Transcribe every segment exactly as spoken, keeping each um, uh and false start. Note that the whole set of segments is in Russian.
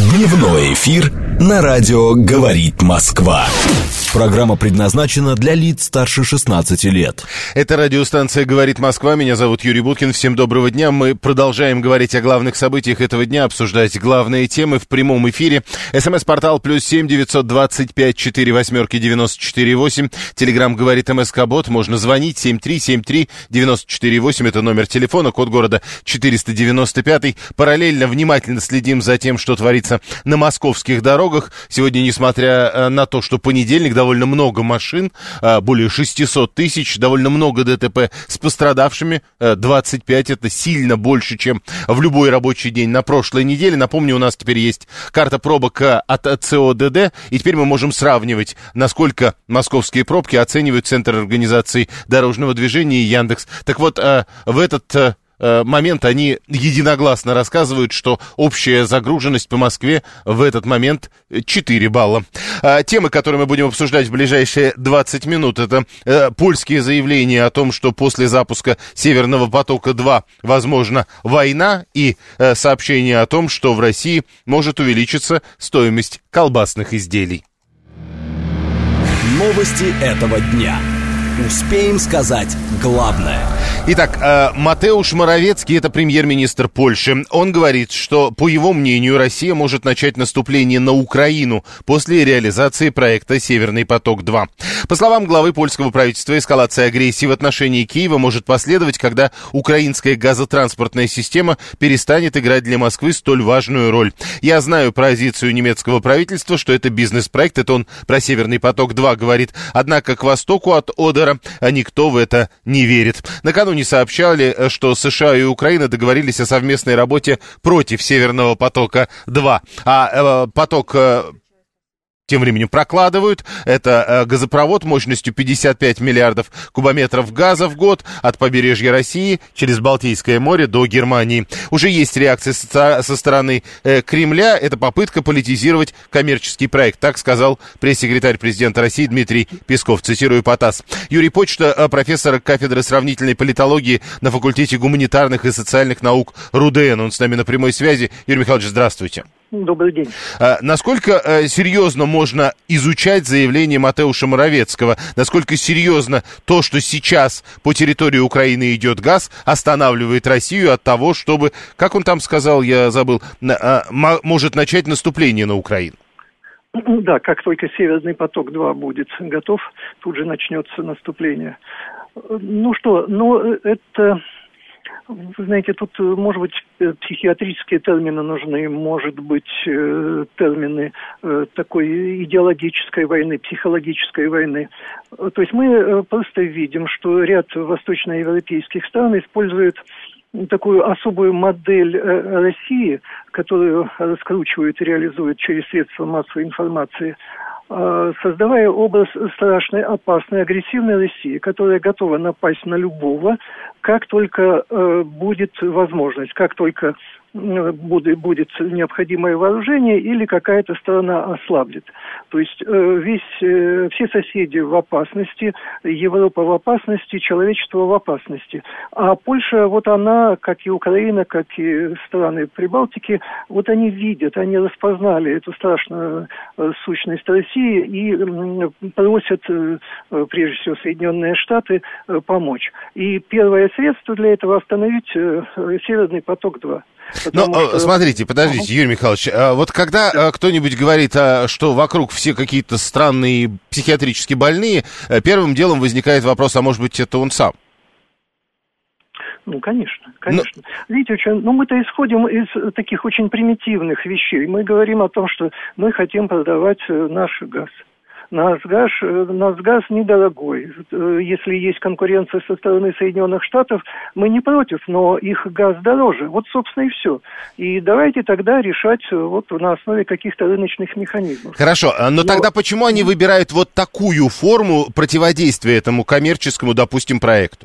Дневной эфир на радио «Говорит Москва». Программа предназначена для лиц старше шестнадцати лет. Это радиостанция «Говорит Москва». Меня зовут Юрий Буткин. Всем доброго дня. Мы продолжаем говорить о главных событиях этого дня, обсуждать главные темы в прямом эфире. СМС-портал плюс семь девятьсот двадцать пять четыре восьмерки девяносто четыре восемь. Телеграм «Говорит МСК-бот». Можно звонить семь три семь три девяносто четыре восемь. Это номер телефона, код города четыреста девяносто пять. Параллельно внимательно следим за тем, что творится на московских дорогах. Сегодня, несмотря на то, что понедельник, довольно много машин, более шестьсот тысяч, довольно много ДТП с пострадавшими, двадцать пять, это сильно больше, чем в любой рабочий день на прошлой неделе. Напомню, у нас теперь есть карта пробок от ЦОДД, и теперь мы можем сравнивать, насколько московские пробки оценивают Центр организации дорожного движения и Яндекс. Так вот, в этот момент они единогласно рассказывают, что общая загруженность по Москве в этот момент четыре балла. А, темы, которые мы будем обсуждать в ближайшие двадцать минут, это э, польские заявления о том, что после запуска Северного потока-два возможна война, и э, сообщение о том, что в России может увеличиться стоимость колбасных изделий. Новости этого дня. Успеем сказать главное. Итак, э, Матеуш Моровецкий, это премьер-министр Польши. Он говорит, что, по его мнению, Россия может начать наступление на Украину после реализации проекта «Северный поток-два». По словам главы польского правительства, эскалация агрессии в отношении Киева может последовать, когда украинская газотранспортная система перестанет играть для Москвы столь важную роль. Я знаю позицию немецкого правительства, что это бизнес-проект, это он про «Северный поток-два» говорит. Однако к востоку от Одера никто в это не верит. Накануне сообщали, что США и Украина договорились о совместной работе против Северного потока-два. А э, поток... Э, Тем временем прокладывают. Это газопровод мощностью пятьдесят пять миллиардов кубометров газа в год от побережья России через Балтийское море до Германии. Уже есть реакция со, со стороны э, Кремля. Это попытка политизировать коммерческий проект. Так сказал пресс-секретарь президента России Дмитрий Песков. Цитирую по ТАСС. Юрий Почта, профессор кафедры сравнительной политологии на факультете гуманитарных и социальных наук РУДН. Он с нами на прямой связи. Юрий Михайлович, здравствуйте. Добрый день. А, насколько а, серьезно можно изучать заявление Матеуша Моровецкого? Насколько серьезно то, что сейчас по территории Украины идет газ, останавливает Россию от того, чтобы, как он там сказал, я забыл, а, м- может начать наступление на Украину? Да, как только Северный поток-два будет готов, тут же начнется наступление. Ну что, ну это... Вы знаете, тут, может быть, психиатрические термины нужны, может быть, термины такой идеологической войны, психологической войны. То есть мы просто видим, что ряд восточноевропейских стран используют такую особую модель России, которую раскручивают и реализуют через средства массовой информации, создавая образ страшной, опасной, агрессивной России, которая готова напасть на любого, как только э, будет возможность, как только э, будет, будет необходимое вооружение или какая-то сторона ослаблет. То есть э, весь, э, все соседи в опасности, Европа в опасности, человечество в опасности. А Польша, вот она, как и Украина, как и страны Прибалтики, вот они видят, они распознали эту страшную э, сущность России и э, просят, э, прежде всего, Соединенные Штаты э, помочь. И первое средство для этого остановить э, Северный поток-два. Но что... смотрите, подождите, Юрий Михайлович, вот когда кто-нибудь говорит, что вокруг все какие-то странные психиатрически больные, первым делом возникает вопрос, а может быть, это он сам? Ну, конечно, конечно. Но... Видите, очень, ну, мы-то исходим из таких очень примитивных вещей. Мы говорим о том, что мы хотим продавать наш газ. Наш газ, наш газ недорогой. Если есть конкуренция со стороны Соединенных Штатов, мы не против, но их газ дороже. Вот, собственно, и все. И давайте тогда решать вот на основе каких-то рыночных механизмов. Хорошо, но, но тогда почему они выбирают вот такую форму противодействия этому коммерческому, допустим, проекту?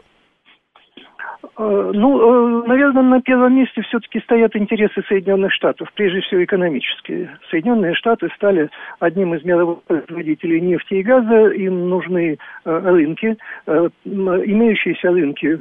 Ну, наверное, на первом месте все-таки стоят интересы Соединенных Штатов, прежде всего экономические. Соединенные Штаты стали одним из мировых производителей нефти и газа, им нужны рынки, имеющиеся рынки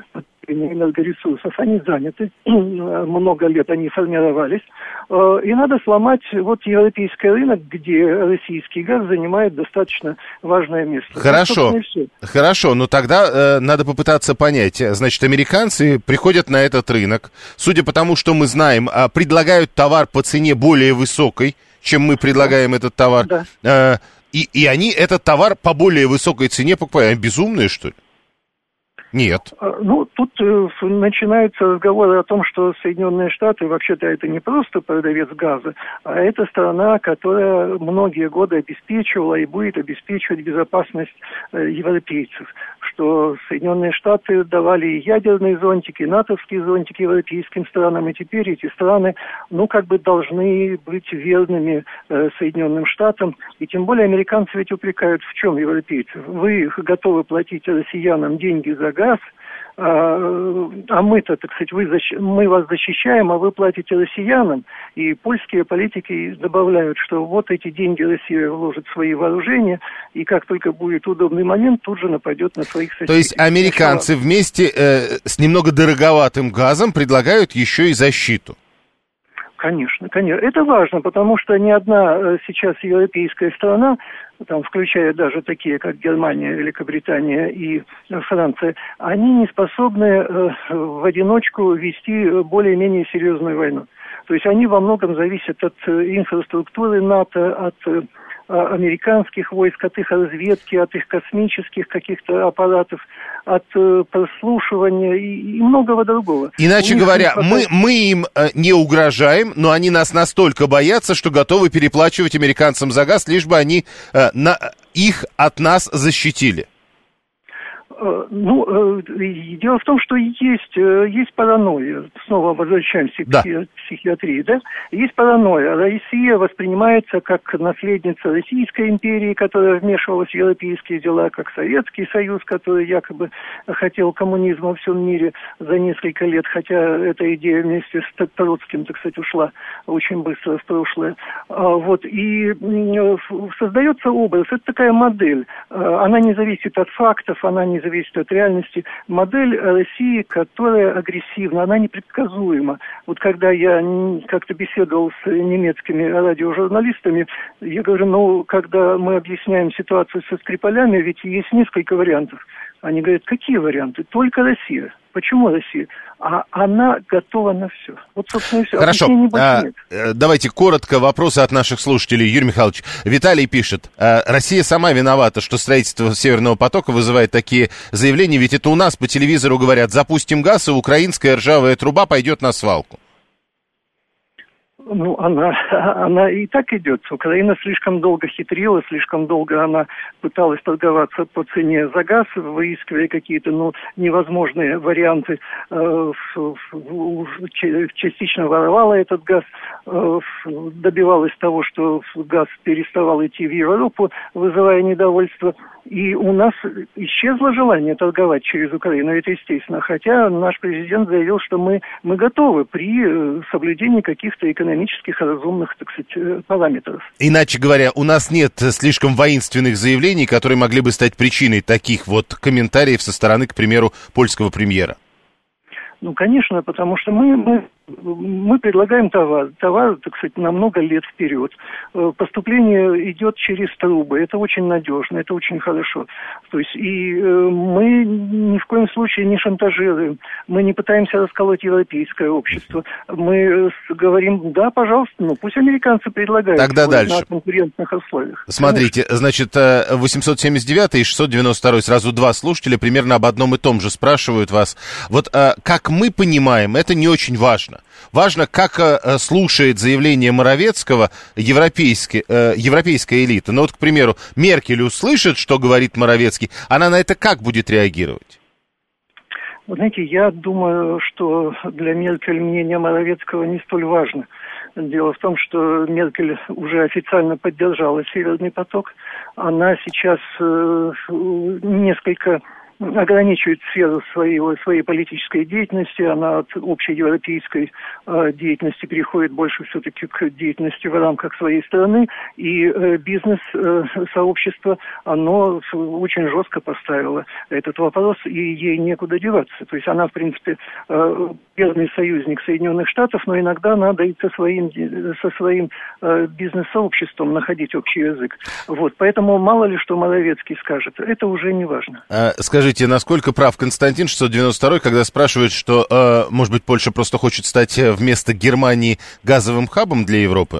энергоресурсов, они заняты, много лет они формировались, и надо сломать вот европейский рынок, где российский газ занимает достаточно важное место. Хорошо, вот, хорошо, но тогда э, надо попытаться понять, значит, американцы приходят на этот рынок, судя по тому, что мы знаем, предлагают товар по цене более высокой, чем мы предлагаем да. этот товар, да. э, и, и они этот товар по более высокой цене покупают. Они безумные, что ли? Нет. Ну, тут э, начинаются разговоры о том, что Соединенные Штаты, вообще-то это не просто продавец газа, а это страна, которая многие годы обеспечивала и будет обеспечивать безопасность э, европейцев. Что Соединенные Штаты давали и ядерные зонтики, и натовские зонтики европейским странам, и теперь эти страны, ну, как бы должны быть верными э, Соединенным Штатам. И тем более американцы ведь упрекают в чем европейцев? Вы готовы платить россиянам деньги за газ, газ, а, а мы-то, так сказать, вы защ... мы вас защищаем, а вы платите россиянам. И польские политики добавляют, что вот эти деньги Россия вложит в свои вооружения, и как только будет удобный момент, тут же нападет на своих соседей. То есть американцы Сначала... вместе э, с немного дороговатым газом предлагают еще и защиту? Конечно, конечно. Это важно, потому что ни одна сейчас европейская страна, там, включая даже такие, как Германия, Великобритания и Франция, они не способны э, в одиночку вести более-менее серьезную войну. То есть они во многом зависят от инфраструктуры НАТО, от э, американских войск, от их разведки, от их космических каких-то аппаратов, от э, прослушивания и, и многого другого. Иначе говоря, мы, мы им э, не угрожаем, но они нас настолько боятся, что готовы переплачивать американцам за газ, лишь бы они э, на, их от нас защитили. Ну, дело в том, что есть, есть паранойя. Снова возвращаемся да. к психиатрии, да? Есть паранойя. Россия воспринимается как наследница Российской империи, которая вмешивалась в европейские дела, как Советский Союз, который якобы хотел коммунизма во всем мире за несколько лет, хотя эта идея вместе с Троцким, так сказать, ушла очень быстро в прошлое. Вот. И создается образ. Это такая модель. Она не зависит от фактов, она не зависит от реальности. Модель России, которая агрессивна, она непредсказуема. Вот когда я как-то беседовал с немецкими радиожурналистами, я говорю, ну, когда мы объясняем ситуацию со Скрипалями, ведь есть несколько вариантов. Они говорят, какие варианты? Только Россия. Почему Россия? А она готова на все. Вот, собственно, и все. Хорошо. А, давайте коротко вопросы от наших слушателей. Юрий Михайлович, Виталий пишет. Россия сама виновата, что строительство Северного потока вызывает такие заявления, ведь это у нас по телевизору говорят, запустим газ, и украинская ржавая труба пойдет на свалку. Ну, она, она и так идет. Украина слишком долго хитрила, слишком долго она пыталась торговаться по цене за газ, выискивая какие-то, ну, невозможные варианты. Э, частично воровала этот газ, э, добивалась того, что газ переставал идти в Европу, вызывая недовольство. И у нас исчезло желание торговать через Украину, это естественно. Хотя наш президент заявил, что мы, мы готовы при соблюдении каких-то экономических разумных, так сказать, параметров. Иначе говоря, у нас нет слишком воинственных заявлений, которые могли бы стать причиной таких вот комментариев со стороны, к примеру, польского премьера. Ну, конечно, потому что мы, мы, мы предлагаем товар, товар, так сказать, на много лет вперед. Поступление идет через трубы, это очень надежно, это очень хорошо. То есть и мы ни в коем случае не шантажируем, мы не пытаемся расколоть европейское общество. Мы говорим, да, пожалуйста, ну пусть американцы предлагают. Тогда дальше. На конкурентных условиях. Смотрите, конечно. Значит, восемьсот семьдесят девятый и шестьсот девяносто второй, сразу два слушателя примерно об одном и том же спрашивают вас. Вот как мы понимаем, это не очень важно. Важно, как э, слушает заявление Моровецкого европейский, э, европейская элита. Ну вот, к примеру, Меркель услышит, что говорит Моровецкий, она на это как будет реагировать? Вы знаете, я думаю, что для Меркель мнение Моровецкого не столь важно. Дело в том, что Меркель уже официально поддержала Северный поток. Она сейчас э, несколько ограничивает сферу своей, своей политической деятельности, она от общей европейской э, деятельности переходит больше все-таки к деятельности в рамках своей страны, и э, бизнес-сообщество, э, оно очень жестко поставило этот вопрос, и ей некуда деваться. То есть она, в принципе, э, верный союзник Соединенных Штатов, но иногда надо и со своим, со своим э, бизнес-сообществом находить общий язык. Вот, поэтому мало ли что Моровецкий скажет, это уже не важно. А, скажите, насколько прав Константин шестьсот девяносто второй, когда спрашивает, что, э, может быть, Польша просто хочет стать вместо Германии газовым хабом для Европы?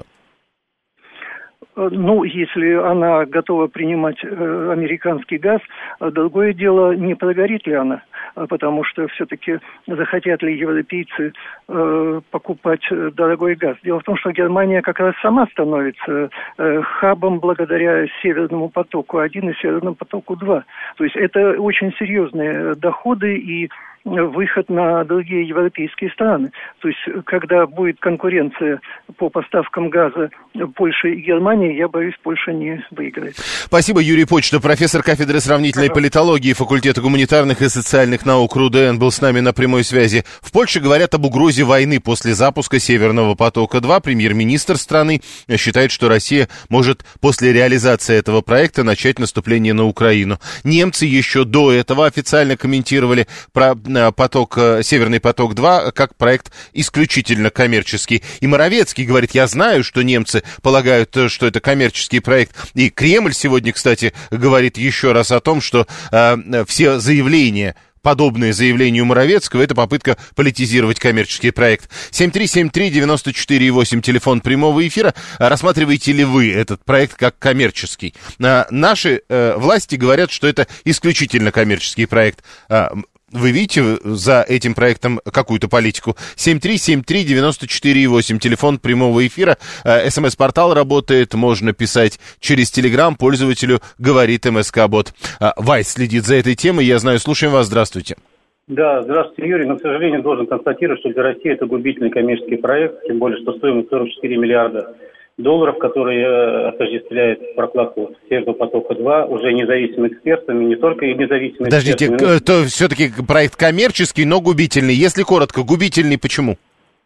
Ну, если она готова принимать э, американский газ, другое дело, не прогорит ли она, потому что все-таки захотят ли европейцы э, покупать дорогой газ. Дело в том, что Германия как раз сама становится э, хабом благодаря Северному потоку один и Северному потоку два. То есть это очень серьезные доходы и выход на другие европейские страны. То есть, когда будет конкуренция по поставкам газа Польши и Германии, я боюсь, Польша не выиграет. Спасибо, Юрий Почта, профессор кафедры сравнительной ага. политологии факультета гуманитарных и социальных наук РУДН, был с нами на прямой связи. В Польше говорят об угрозе войны после запуска Северного потока-два. Премьер-министр страны считает, что Россия может после реализации этого проекта начать наступление на Украину. Немцы еще до этого официально комментировали про поток, Северный поток-два как проект исключительно коммерческий. И Моровецкий говорит, я знаю, что немцы полагают, что это коммерческий проект. И Кремль сегодня, кстати, говорит еще раз о том, что э, все заявления, подобные заявлению Моровецкого, это попытка политизировать коммерческий проект. семь три семь три девять четыре восемь, телефон прямого эфира. Рассматриваете ли вы этот проект как коммерческий? А, наши э, власти говорят, что это исключительно коммерческий проект. А, Вы видите за этим проектом какую-то политику? семь три семь три девять четыре восемь, телефон прямого эфира. СМС-портал работает, можно писать через Телеграм, пользователю говорит МСК-бот. Вайс следит за этой темой, я знаю, слушаем вас, здравствуйте. Да, здравствуйте, Юрий, но, к сожалению, должен констатировать, что для России это губительный коммерческий проект, тем более, что стоимость сорок четыре миллиарда долларов, которые э, осуществляет прокладку Северного потока-два, уже независимыми экспертами, не только и независимыми Подождите, экспертами. Подождите, то все-таки проект коммерческий, но губительный. Если коротко, губительный почему?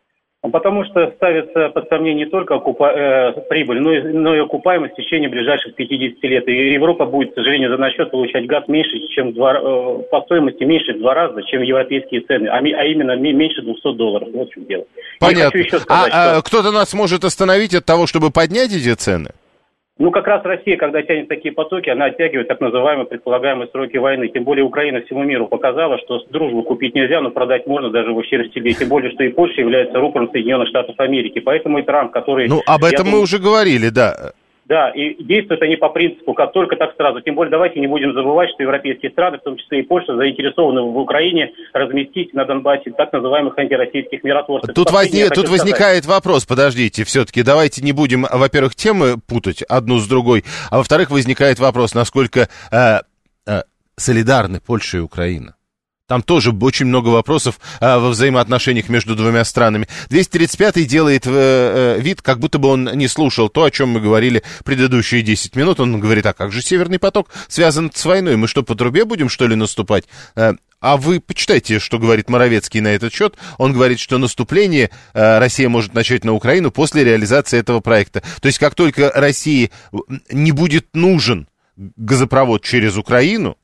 Потому что ставится под сомнение не только окупа... э, прибыль, но и, но и окупаемость в течение ближайших пятидесяти лет. И Европа будет, к сожалению, за наш счет получать газ меньше, чем два, э, по стоимости меньше в два раза, чем европейские цены, а, ми, а именно меньше двухсот долларов. Вот в чем дело. Понятно. Сказать, а, что... а кто-то нас может остановить от того, чтобы поднять эти цены? Ну, как раз Россия, когда тянет такие потоки, она оттягивает так называемые предполагаемые сроки войны. Тем более Украина всему миру показала, что дружбу купить нельзя, но продать можно даже в ущерб себе. Тем более, что и Польша является рупором Соединенных Штатов Америки. Поэтому и Трамп, который... Ну, об этом думаю, мы уже говорили, да. Да, и действуют они по принципу, как только, так сразу. Тем более, давайте не будем забывать, что европейские страны, в том числе и Польша, заинтересованы в Украине разместить на Донбассе так называемых антироссийских миротворцев. Тут, возник, тут сказать. возникает вопрос, подождите, все-таки давайте не будем, во-первых, темы путать одну с другой, а во-вторых, возникает вопрос, насколько э, э, солидарны Польша и Украина. Там тоже очень много вопросов а, во взаимоотношениях между двумя странами. двести тридцать пятый делает э, э, вид, как будто бы он не слушал то, о чем мы говорили предыдущие десять минут. Он говорит, а как же Северный поток связан с войной? Мы что, по трубе будем, что ли, наступать? Э, а вы почитайте, что говорит Моровецкий на этот счет. Он говорит, что наступление э, Россия может начать на Украину после реализации этого проекта. То есть, как только России не будет нужен газопровод через Украину,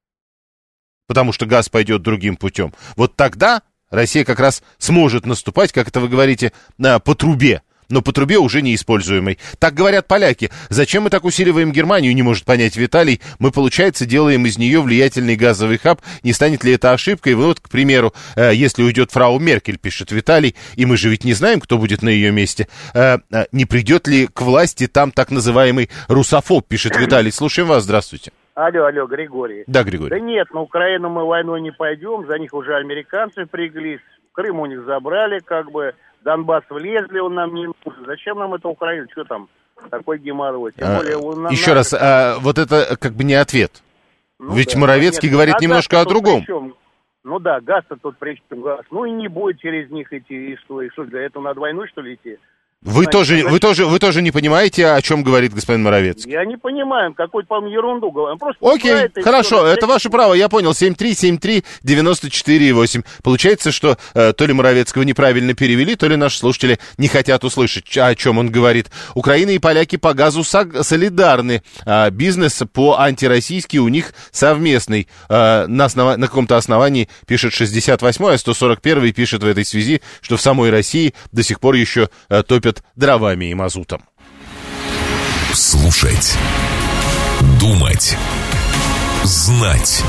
потому что газ пойдет другим путем, вот тогда Россия как раз сможет наступать, как это вы говорите, по трубе, но по трубе уже неиспользуемой. Так говорят поляки. Зачем мы так усиливаем Германию, не может понять Виталий. Мы, получается, делаем из нее влиятельный газовый хаб. Не станет ли это ошибкой? Вот, к примеру, если уйдет фрау Меркель, пишет Виталий, и мы же ведь не знаем, кто будет на ее месте, не придет ли к власти там так называемый русофоб, пишет Виталий. Слушаем вас, здравствуйте. Алло, алло, Григорий. Да, Григорий. Да нет, на Украину мы войной не пойдем, за них уже американцы впряглись, Крым у них забрали, как бы, Донбасс влезли, он нам не нужен. Зачем нам это Украина? Что там, такой геморрой? Тем а, более, он нам еще надо... раз, а, вот это как бы не ответ. Ну, Ведь да, Моровецкий нет, говорит а немножко о другом. Ну да, газ-то тут при чем газ. Ну и не будет через них идти, и что, и что, для этого надо войну, что ли, идти? Вы тоже, вы, тоже, вы тоже не понимаете, о чем говорит господин Моровецкий? Я не понимаю, какую-то, по-моему, ерунду говорит. Окей, хорошо, это ваше право, я понял. семь три семь три девять четыре восемь. Получается, что э, то ли Моровецкого неправильно перевели, то ли наши слушатели не хотят услышать, о чем он говорит. Украина и поляки по газу сог- солидарны. А бизнес по антироссийски у них совместный. А, на, основ... на каком-то основании пишет шестьдесят восьмой, а сто сорок первый пишет в этой связи, что в самой России до сих пор еще а, топят дровами и мазутом. Слушать, думать, знать.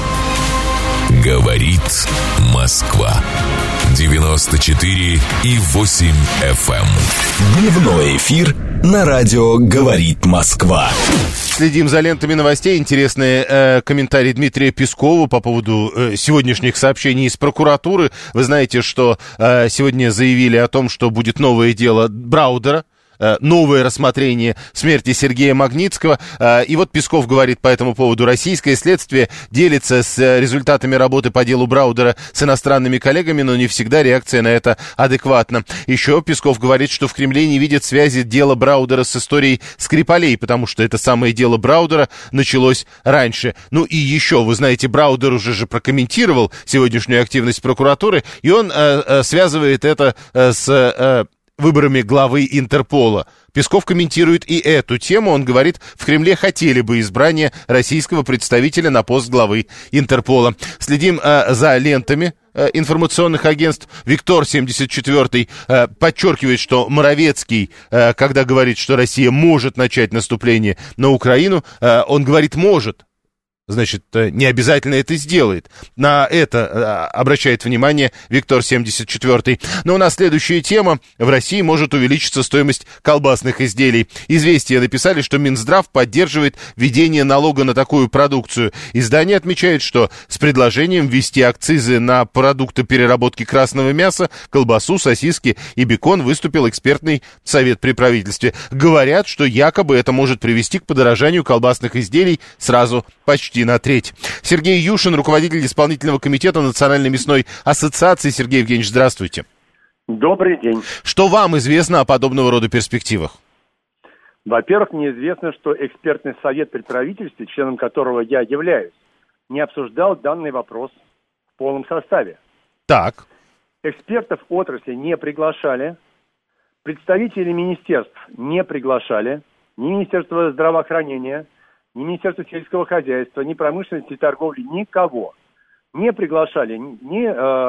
Говорит Москва. девяносто четыре и восемь эф эм. Дневной эфир на радио «Говорит Москва». Следим за лентами новостей. Интересный э, комментарий Дмитрия Пескова по поводу э, сегодняшних сообщений из прокуратуры. Вы знаете, что э, сегодня заявили о том, что будет новое дело Браудера. Новое рассмотрение смерти Сергея Магнитского. И вот Песков говорит по этому поводу: российское следствие делится с результатами работы по делу Браудера с иностранными коллегами, но не всегда реакция на это адекватна. Еще Песков говорит, что в Кремле не видят связи дела Браудера с историей Скрипалей, потому что это самое дело Браудера началось раньше. Ну и еще, вы знаете, Браудер уже же прокомментировал сегодняшнюю активность прокуратуры, и он э, э, связывает это э, с... Э, выборами главы Интерпола. Песков комментирует и эту тему. Он говорит, в Кремле хотели бы избрания российского представителя на пост главы Интерпола. Следим э, за лентами э, информационных агентств. Виктор семьдесят четвёртый э, подчеркивает, что Моровецкий, э, когда говорит, что Россия может начать наступление на Украину, э, он говорит «может». Значит, не обязательно это сделает. На это обращает внимание Виктор семьдесят четвёртый. Но у нас следующая тема. В России может увеличиться стоимость колбасных изделий. «Известия» написали, что Минздрав поддерживает введение налога на такую продукцию. Издание отмечает, что с предложением ввести акцизы на продукты переработки красного мяса, колбасу, сосиски и бекон выступил экспертный совет при правительстве. Говорят, что якобы это может привести к подорожанию колбасных изделий сразу почти на треть. Сергей Юшин, руководитель исполнительного комитета Национальной мясной ассоциации. Сергей Евгеньевич, здравствуйте. Добрый день. Что вам известно о подобного рода перспективах? Во-первых, мне известно, что экспертный совет при правительстве, членом которого я являюсь, не обсуждал данный вопрос в полном составе. Так. Экспертов отрасли не приглашали, представителей министерств не приглашали, ни Министерства здравоохранения, ни Министерство сельского хозяйства, ни промышленности и торговли, никого. Не приглашали ни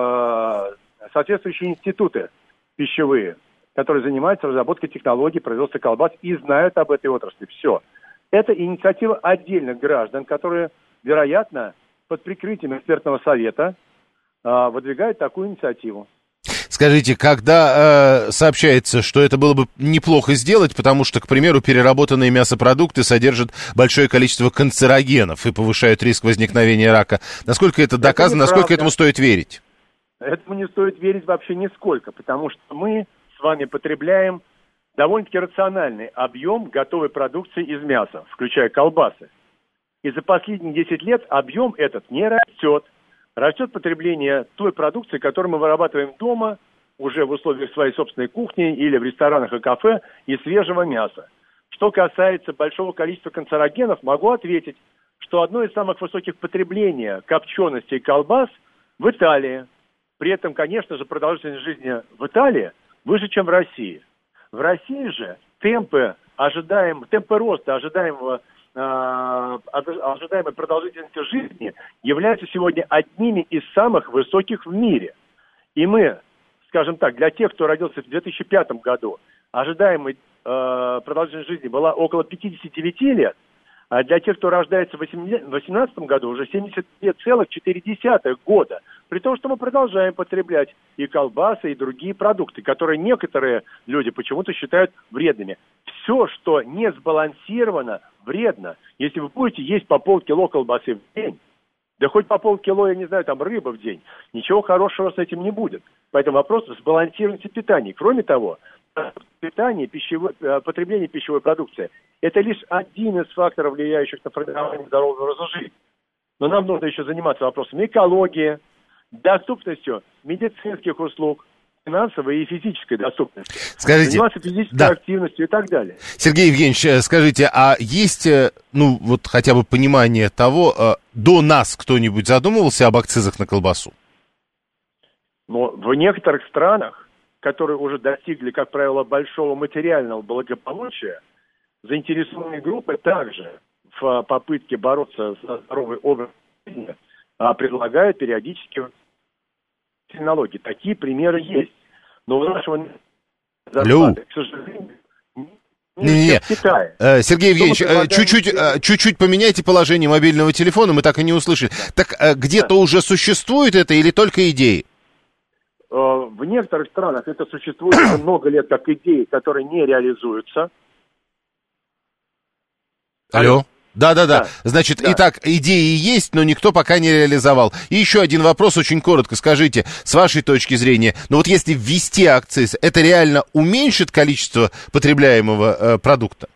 э, соответствующие институты пищевые, которые занимаются разработкой технологий производства колбас и знают об этой отрасли. Все. Это инициатива отдельных граждан, которые, вероятно, под прикрытием экспертного совета э, выдвигают такую инициативу. Скажите, когда э, сообщается, что это было бы неплохо сделать, потому что, к примеру, переработанные мясопродукты содержат большое количество канцерогенов и повышают риск возникновения рака, насколько это доказано, это насколько этому стоит верить? Этому не стоит верить вообще нисколько, потому что мы с вами потребляем довольно-таки рациональный объем готовой продукции из мяса, включая колбасы. И за последние десять лет объем этот не растет. Растет потребление той продукции, которую мы вырабатываем дома, уже в условиях своей собственной кухни или в ресторанах и кафе, из свежего мяса. Что касается большого количества канцерогенов, могу ответить, что одно из самых высоких потреблений копченостей и колбас в Италии. При этом, конечно же, продолжительность жизни в Италии выше, чем в России. В России же темпы, ожидаем, темпы роста ожидаемого ожидаемой продолжительности жизни являются сегодня одними из самых высоких в мире. И мы, скажем так, для тех, кто родился в две тысячи пятом году, ожидаемая э, продолжительность жизни была около пятьдесят девять лет, а для тех, кто рождается в две тысячи восемнадцатом году, уже семьдесят две целых четыре десятых года. При том, что мы продолжаем потреблять и колбасы, и другие продукты, которые некоторые люди почему-то считают вредными. Все, что не сбалансировано, вредно. Если вы будете есть по полкило колбасы в день, да хоть по полкило, я не знаю, там рыбы в день, ничего хорошего с этим не будет. Поэтому вопрос сбалансированности питания. Кроме того, питание, пищевое, потребление пищевой продукции – это лишь один из факторов, влияющих на формирование здорового образа жизни. Но нам нужно еще заниматься вопросами экологии, доступностью медицинских услуг, финансовой и физической доступности. Скажите, заниматься физической да. активностью и так далее. Сергей Евгеньевич, скажите, а есть, ну, вот хотя бы понимание того, до нас кто-нибудь задумывался об акцизах на колбасу? Но в некоторых странах, которые уже достигли, как правило, большого материального благополучия, заинтересованные группы также в попытке бороться за здоровый образ жизни предлагают периодически налоги. Такие примеры есть. Но у нашего зарплаты, к сожалению, Не-не-не, Сергей Евгеньевич, чуть-чуть, чуть-чуть поменяйте положение мобильного телефона, мы так и не услышали. Так где-то да. уже существует это или только идеи? В некоторых странах это существует уже много лет как идеи, которые не реализуются. Алло? Да-да-да. Да. Значит, да. итак, идеи есть, но никто пока не реализовал. И еще один вопрос, очень коротко скажите, с вашей точки зрения, ну вот если ввести акциз, это реально уменьшит количество потребляемого э, продукта?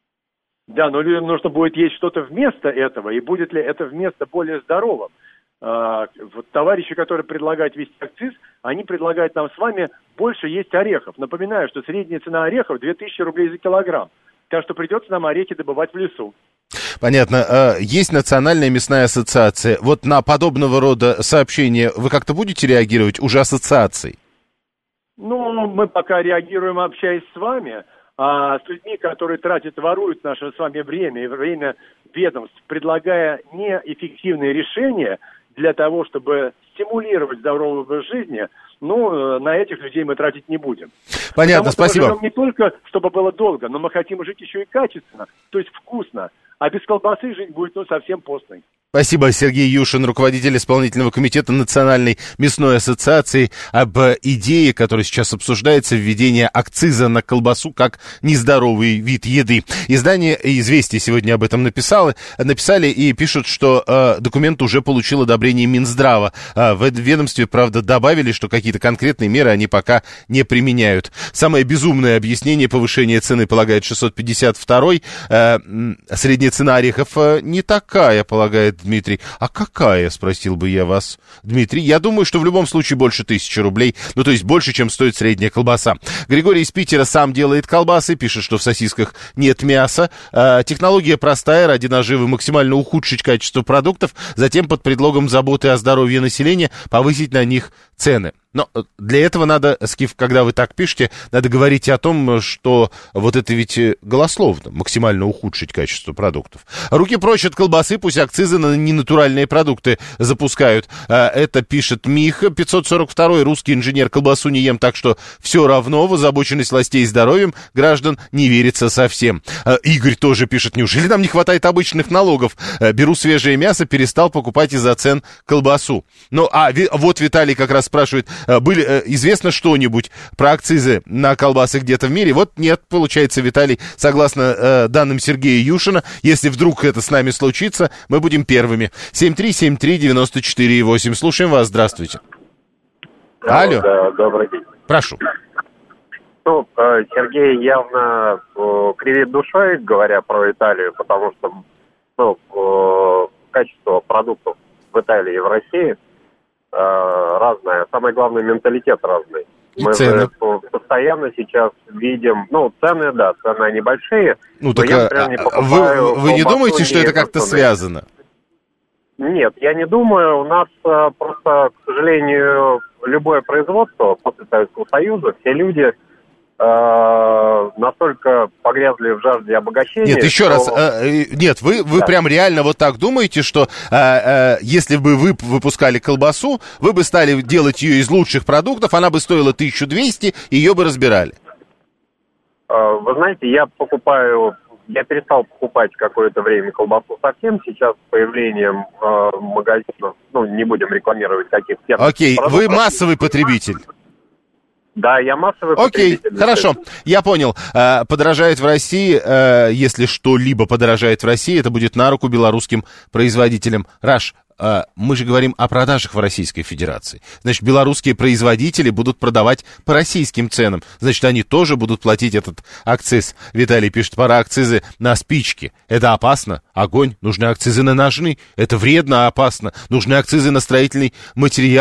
Да, но людям нужно будет есть что-то вместо этого, и будет ли это вместо более здоровым? А, вот товарищи, которые предлагают ввести акциз, они предлагают нам с вами больше есть орехов. Напоминаю, что средняя цена орехов две тысячи рублей за килограмм. Так что придется нам орехи добывать в лесу. Понятно. Есть Национальная мясная ассоциация. Вот на подобного рода сообщения вы как-то будете реагировать уже ассоциацией? Ну, мы пока реагируем, общаясь с вами, а с людьми, которые тратят, воруют наше с вами время и время ведомств, предлагая неэффективные решения для того, чтобы стимулировать здоровый образ жизни, ну, на этих людей мы тратить не будем. Понятно, Потому спасибо. Мы живем не только, чтобы было долго, но мы хотим жить еще и качественно, то есть вкусно. А без колбасы жить будет, ну, совсем постной. Спасибо, Сергей Юшин, руководитель исполнительного комитета Национальной мясной ассоциации, об идее, которая сейчас обсуждается, введение акциза на колбасу как нездоровый вид еды. Издание «Известия» сегодня об этом написало, написали и пишут, что э, документ уже получил одобрение Минздрава. Э, в ведомстве, правда, добавили, что какие-то конкретные меры они пока не применяют. Самое безумное объяснение повышения цены полагает шестьсот пятьдесят второй. Э, средняя цена орехов э, не такая, полагает Дмитрий. А какая, спросил бы я вас, Дмитрий? Я думаю, что в любом случае больше тысячи рублей. Ну, то есть больше, чем стоит средняя колбаса. Григорий из Питера сам делает колбасы, пишет, что в сосисках нет мяса. Э, технология простая, ради наживы максимально ухудшить качество продуктов, затем под предлогом заботы о здоровье населения повысить на них цены. Но для этого надо, Скиф, когда вы так пишете, надо говорить о том, что вот это ведь голословно, максимально ухудшить качество продуктов. Руки прочь от колбасы, пусть акцизы на ненатуральные продукты запускают. Это пишет Мих, пятьсот сорок второй, русский инженер, колбасу не ем, так что все равно, в озабоченность властей здоровьем граждан не верится совсем. Игорь тоже пишет, неужели нам не хватает обычных налогов? Беру свежее мясо, перестал покупать из-за цен колбасу. Ну, а вот Виталий как раз спрашивает, были, известно что-нибудь про акцизы на колбасы где-то в мире? Вот нет, получается, Виталий, согласно э, данным Сергея Юшина, если вдруг это с нами случится, мы будем первыми. семь три семь три девять четыре восемь. Слушаем вас, здравствуйте. Алло. Да, добрый день. Прошу. Ну, Сергей явно кривит душой, говоря про Италию, потому что ну, качество продуктов в Италии и в России разное. Самое главное, менталитет разный. И Мы цены. же постоянно сейчас видим, ну, цены, да, цены они большие. Ну, так я, а, например, не вы, вы не думаете, что это как-то цены. связано? Нет, я не думаю. У нас а, просто, к сожалению, любое производство после Советского Союза, все люди а, настолько погрязли в жажде обогащения. Нет, еще что... раз, э, нет, вы, вы да. прям реально вот так думаете, что э, э, если бы вы выпускали колбасу, вы бы стали делать ее из лучших продуктов, она бы стоила тысячу двести, ее бы разбирали? А, вы знаете, я покупаю... Я перестал покупать какое-то время колбасу совсем. Сейчас с появлением э, магазинов, ну, не будем рекламировать каких-то... Окей, вы массовый потребитель. Да, я массовый Окей, потребитель. хорошо, я понял. Подорожает в России, если что-либо подорожает в России, это будет на руку белорусским производителям. Раш, мы же говорим о продажах в Российской Федерации. Значит, белорусские производители будут продавать по российским ценам. Значит, они тоже будут платить этот акциз. Виталий пишет, пора акцизы на спички. Это опасно. Огонь. Нужны акцизы на ножны. Это вредно, опасно. Нужны акцизы на строительный материал.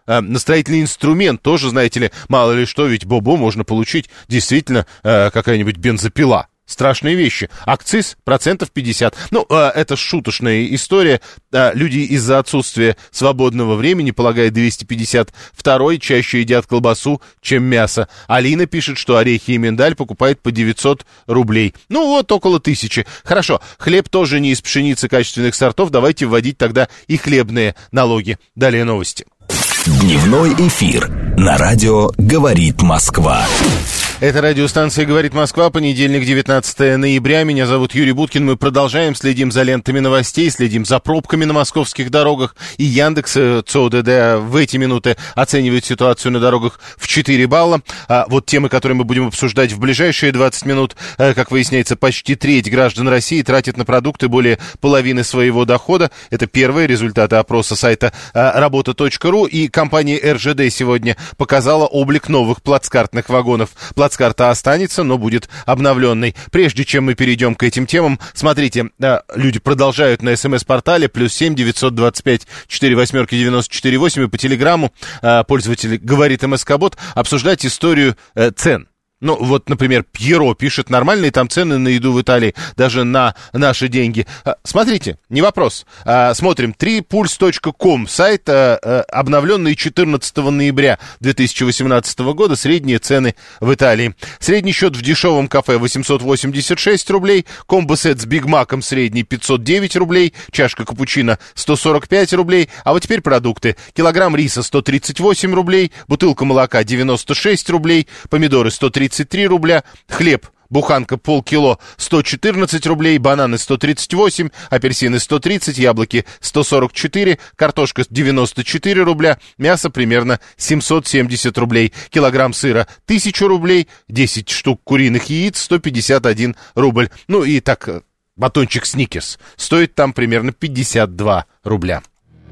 э, на строительный инструмент тоже, знаете ли, мало ли что, ведь бобо можно получить действительно э, какая-нибудь бензопила. Страшные вещи. Акциз процентов пятьдесят. Ну, э, это шуточная история. Э, люди из-за отсутствия свободного времени, полагая двести пятьдесят два, чаще едят колбасу, чем мясо. Алина пишет, что орехи и миндаль покупает по девятьсот рублей. Ну, вот около тысячи. Хорошо, хлеб тоже не из пшеницы качественных сортов. Давайте вводить тогда и хлебные налоги. Далее новости. Дневной эфир на радио «Говорит Москва». Это радиостанция «Говорит Москва», понедельник, девятнадцатое ноября. Меня зовут Юрий Буткин. Мы продолжаем, следим за лентами новостей, следим за пробками на московских дорогах. И Яндекс ЦОДД в эти минуты оценивает ситуацию на дорогах в четыре балла. А вот темы, которые мы будем обсуждать в ближайшие двадцать минут. Как выясняется, почти треть граждан России тратит на продукты более половины своего дохода. Это первые результаты опроса сайта работа точка ру. И компания эр жэ дэ сегодня показала облик новых плацкартных вагонов. Плацкарта останется, но будет обновленной. Прежде чем мы перейдем к этим темам, смотрите, да, люди продолжают на СМС-портале плюс семь девятьсот двадцать пять четыре восьмерки девяносто четыре восемь и по телеграмму э, пользователь говорит МСК-бот обсуждать историю э, цен. Ну, вот, например, Пьеро пишет, нормальные там цены на еду в Италии, даже на наши деньги. Смотрите, не вопрос. Смотрим, три пульс точка ком, сайт, обновленный четырнадцатого ноября две тысячи восемнадцатого года, средние цены в Италии. Средний счет в дешевом кафе восемьсот восемьдесят шесть рублей, комбо-сет с Биг Маком средний пятьсот девять рублей, чашка капучино сто сорок пять рублей, а вот теперь продукты. Килограмм риса сто тридцать восемь рублей, бутылка молока девяносто шесть рублей, помидоры сто тридцать три рубля, хлеб, буханка полкило сто четырнадцать рублей, бананы сто тридцать восемь, апельсины сто тридцать, яблоки сто сорок четыре, картошка девяносто четыре рубля, мясо примерно семьсот семьдесят рублей, килограмм сыра тысяча рублей, десять штук куриных яиц сто пятьдесят один рубль. Ну и так, батончик Сникерс стоит там примерно пятьдесят два рубля.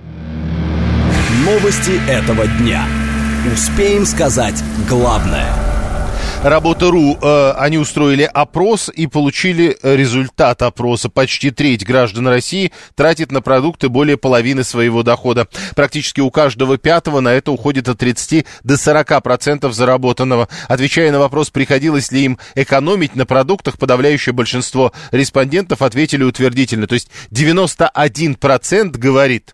Новости этого дня. Успеем сказать главное. Работа.ру, э, они устроили опрос и получили результат опроса. Почти треть граждан России тратит на продукты более половины своего дохода. Практически у каждого пятого на это уходит от тридцати до сорока процентов заработанного. Отвечая на вопрос, приходилось ли им экономить на продуктах, подавляющее большинство респондентов ответили утвердительно. То есть девяносто один процент говорит: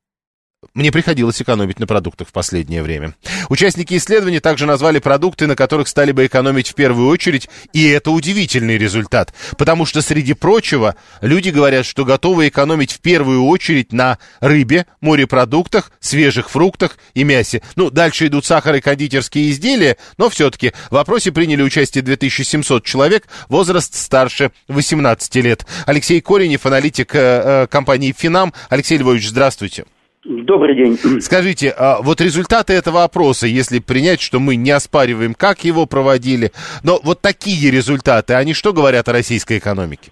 мне приходилось экономить на продуктах в последнее время. Участники исследования также назвали продукты, на которых стали бы экономить в первую очередь, и это удивительный результат, потому что, среди прочего, люди говорят, что готовы экономить в первую очередь на рыбе, морепродуктах, свежих фруктах и мясе. Ну, дальше идут сахар и кондитерские изделия, но все-таки в опросе приняли участие две тысячи семьсот человек, возраст старше восемнадцати лет. Алексей Коренев, аналитик э, компании «Финам». Алексей Львович, здравствуйте. Добрый день. Скажите, а вот результаты этого опроса, если принять, что мы не оспариваем, как его проводили, но вот такие результаты, они что говорят о российской экономике?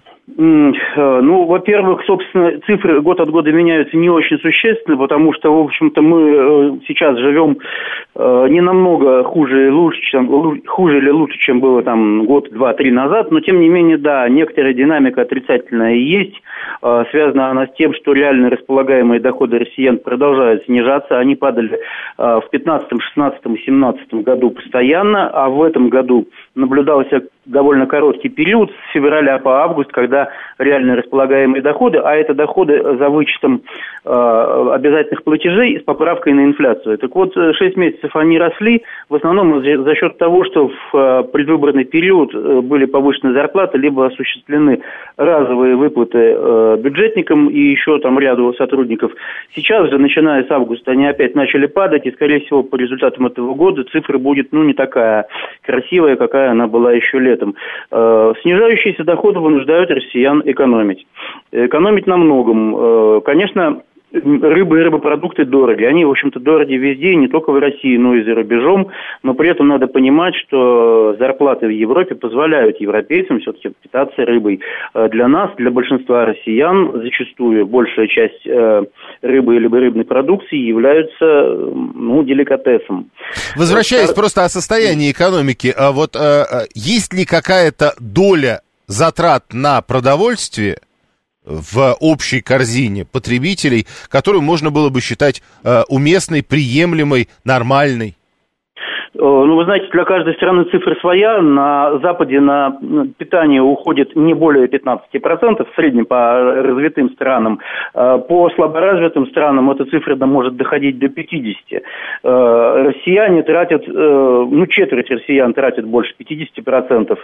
Ну, во-первых, собственно, цифры год от года меняются не очень существенно, потому что, в общем-то, мы сейчас живем не намного хуже, лучше, чем, хуже или лучше, чем было там год, два, три назад, но, тем не менее, да, некоторая динамика отрицательная и есть. Связана она с тем, что реально располагаемые доходы россиян продолжают снижаться. Они падали в пятнадцатом, шестнадцатом и семнадцатом году постоянно, а в этом году наблюдался довольно короткий период с февраля по август, когда реально располагаемые доходы, а это доходы за вычетом э, обязательных платежей с поправкой на инфляцию. Так вот, шесть месяцев они росли, в основном за счет того, что в э, предвыборный период э, были повышены зарплаты, либо осуществлены разовые выплаты э, бюджетникам и еще там ряду сотрудников. Сейчас же, начиная с августа, они опять начали падать, и, скорее всего, по результатам этого года цифра будет, ну, не такая красивая, какая она была еще летом. Э, снижающиеся доходы вынуждают россиян экономить. Экономить на многом. Э, конечно, рыба и рыбопродукты дороги. Они, в общем-то, дороги везде, не только в России, но и за рубежом. Но при этом надо понимать, что зарплаты в Европе позволяют европейцам все-таки питаться рыбой. Для нас, для большинства россиян, зачастую большая часть рыбы или рыбной продукции являются, ну, деликатесом. Возвращаясь вот, просто о состоянии экономики, а вот а, есть ли какая-то доля затрат на продовольствие, в общей корзине потребителей, которую можно было бы считать э, уместной, приемлемой, нормальной? Ну, вы знаете, для каждой страны цифра своя. На Западе на питание уходит не более пятнадцать процентов, в среднем по развитым странам. По слаборазвитым странам эта цифра может доходить до пятьдесят процентов. Россияне тратят, ну, четверть россиян тратят больше пятьдесят процентов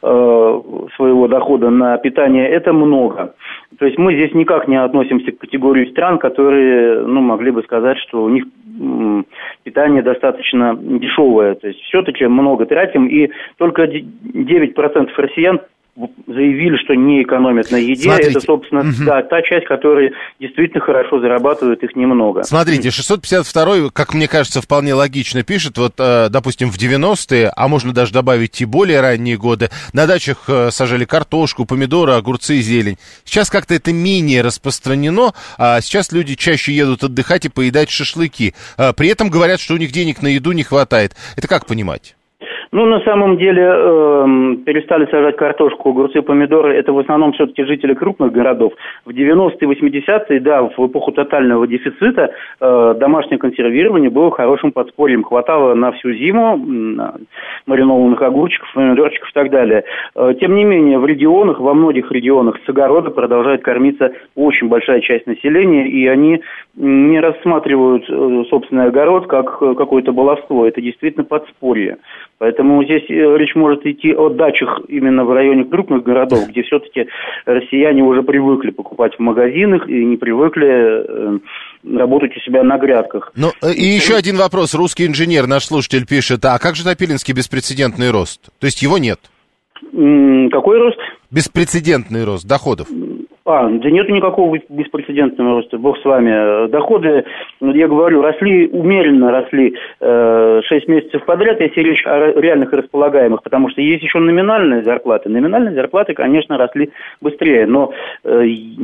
своего дохода на питание. Это много. То есть мы здесь никак не относимся к категории стран, которые, ну, могли бы сказать, что у них питание достаточно дешевое. То есть все-таки много тратим, и только девять процентов россиян заявили, что не экономят на еде. Смотрите. Это, собственно, угу. да, та часть, которая действительно хорошо зарабатывает, их немного. Смотрите, шестьсот пятьдесят второй, как мне кажется, вполне логично пишет. Вот, э, допустим, в девяностые, а можно даже добавить и более ранние годы, на дачах э, сажали картошку, помидоры, огурцы и зелень. Сейчас как-то это менее распространено, а сейчас люди чаще едут отдыхать и поедать шашлыки. Э, при этом говорят, что у них денег на еду не хватает. Это как понимать? Ну, на самом деле, э, перестали сажать картошку, огурцы, помидоры. Это в основном все-таки жители крупных городов. В девяностые, восьмидесятые, да, в эпоху тотального дефицита э, домашнее консервирование было хорошим подспорьем. Хватало на всю зиму на маринованных огурчиков, помидорчиков и так далее. Э, тем не менее, в регионах, во многих регионах с огорода продолжает кормиться очень большая часть населения, и они не рассматривают э, собственный огород как э, какое-то баловство. Это действительно подспорье. Поэтому здесь речь может идти о дачах именно в районе крупных городов, где все-таки россияне уже привыкли покупать в магазинах и не привыкли работать у себя на грядках. Ну, и еще один вопрос. Русский инженер, наш слушатель, пишет, а как же Топилинский беспрецедентный рост? То есть его нет? Какой рост? Беспрецедентный рост доходов. А, да нет никакого беспрецедентного роста, бог с вами. Доходы, я говорю, росли, умеренно росли э, шесть месяцев подряд, если речь о реальных и располагаемых, потому что есть еще номинальные зарплаты. Номинальные зарплаты, конечно, росли быстрее, но э,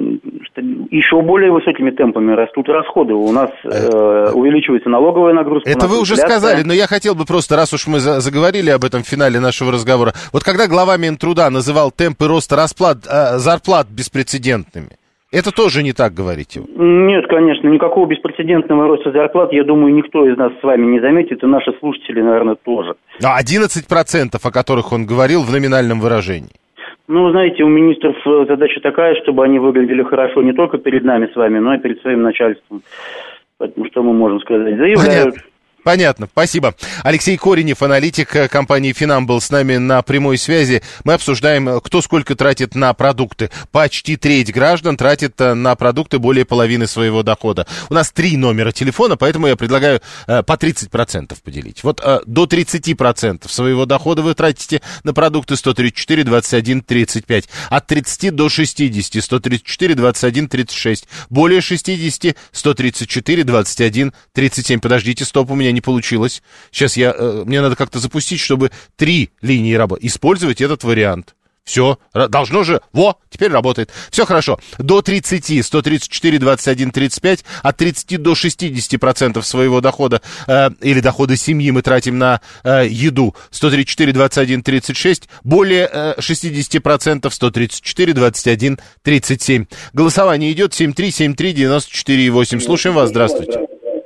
еще более высокими темпами растут расходы. У нас э, увеличивается налоговая нагрузка. Это вы уже сказали, но я хотел бы просто, раз уж мы заговорили об этом в финале нашего разговора, вот когда глава Минтруда называл темпы роста расплат, э, зарплат беспрецедентными, это тоже не так, говорите вы? Нет, конечно, никакого беспрецедентного роста зарплат, я думаю, никто из нас с вами не заметит, и наши слушатели, наверное, тоже. А одиннадцать процентов, о которых он говорил в номинальном выражении? Ну, знаете, у министров задача такая, чтобы они выглядели хорошо не только перед нами с вами, но и перед своим начальством. Поэтому что мы можем сказать? Заявляют... Понятно. Понятно, спасибо. Алексей Коренев, аналитик компании «Финам», был с нами на прямой связи. Мы обсуждаем, кто сколько тратит на продукты. Почти треть граждан тратит на продукты более половины своего дохода. У нас три номера телефона, поэтому я предлагаю э, по тридцать процентов поделить. Вот э, до тридцать процентов своего дохода вы тратите на продукты сто тридцать четыре, двадцать один, тридцать пять. От тридцати до шестидесяти сто тридцать четыре, двадцать один, тридцать шесть. Более шестидесяти сто тридцать четыре, двадцать один, тридцать семь. Подождите, стоп, у меня не получилось. Сейчас я, э, мне надо как-то запустить, чтобы три линии работы. Использовать этот вариант. Все, должно же, во, теперь работает. Все хорошо. До тридцати, сто тридцать четыре, двадцать один, тридцать пять, от тридцати до шестидесяти процентов своего дохода э, или дохода семьи мы тратим на э, еду. сто тридцать четыре, двадцать один, тридцать шесть, более э, шестидесяти процентов, сто тридцать четыре, двадцать один, тридцать семь. Голосование идет семь три семь три девяносто четыре восемь. Слушаем вас, здравствуйте.